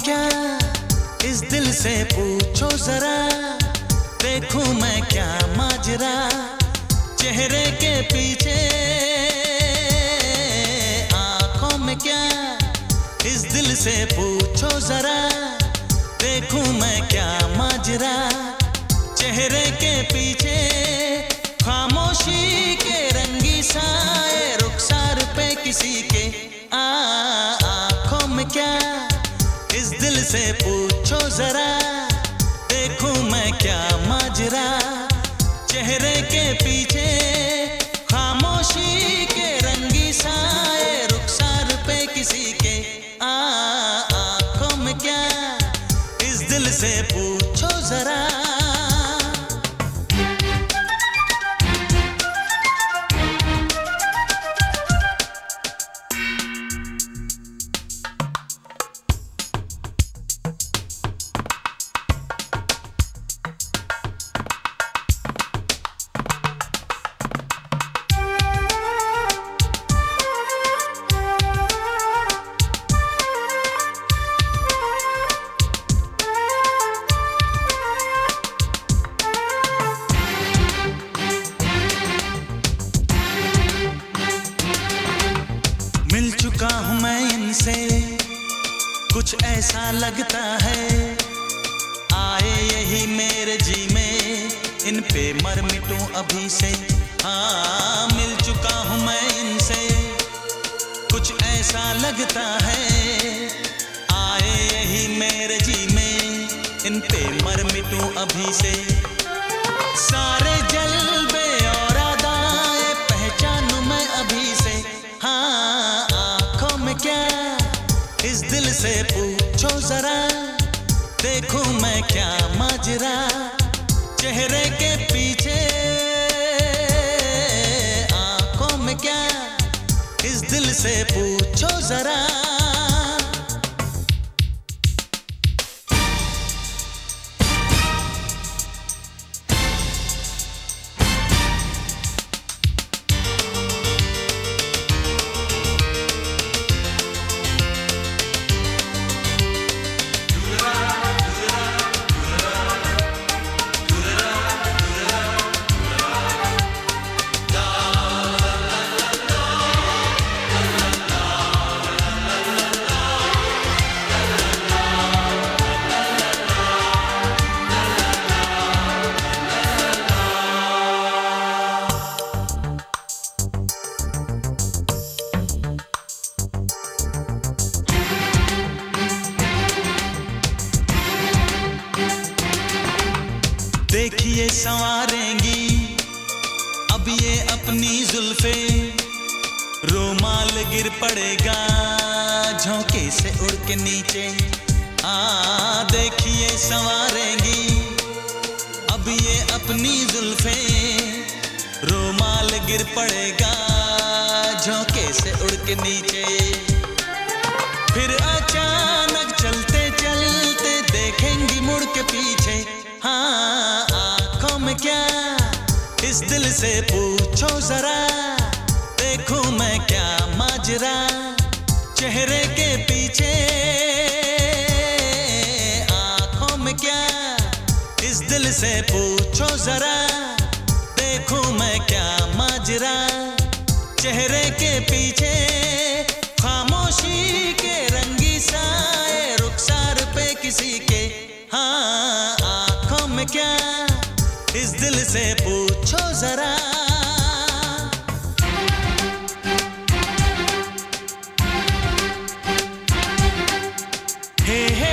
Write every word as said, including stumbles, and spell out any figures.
क्या इस दिल से पूछो जरा, देखूं मैं क्या माजरा चेहरे के पीछे। आंखों में क्या इस दिल से पूछो जरा, देखूं मैं क्या माजरा चेहरे के पीछे। खामोशी के रंगी साए रुखसार पे किसी के। आ आंखों में क्या इस दिल से पूछो जरा, देखूं मैं क्या माजरा चेहरे के पीछे। खामोशी के रंगी साए रुखसार पे किसी के। आ आंखों में क्या इस दिल से पूछो जरा। मिल चुका हूँ मैं इनसे, कुछ ऐसा लगता है आए यही मेरे जी में, इन पे मर मिटूं अभी से। हाँ मिल चुका हूँ मैं इनसे, कुछ ऐसा लगता है आए यही मेरे जी में, इन पे मर मिटूं अभी से। सारे जलबे और अदाएं पहचानूं मैं अभी से। हाँ आंखों में क्या इस दिल से पूछो जरा, देखूं मैं क्या माजरा चेहरे के पीछे। आंखों में क्या इस दिल से पूछो जरा। देखिए संवारेंगी अब ये अपनी जुल्फे, रुमाल गिर पड़ेगा झोंके से उड़ के नीचे। आ देखिए संवारेंगी अब ये अपनी जुल्फे, रुमाल गिर पड़ेगा झोंके से उड़ के नीचे। फिर अचानक चलते चलते देखेंगी मुड़ के पीछे। हाँ आंखों में क्या इस दिल से पूछो जरा, देखूं मैं क्या माजरा चेहरे के पीछे। आंखों में क्या इस दिल से पूछो जरा, देखूं मैं क्या माजरा चेहरे के पीछे। खामोशी के रंगी साए रुखसार पे किसी के। हाँ आंखों में क्या इस दिल से पूछो जरा। हे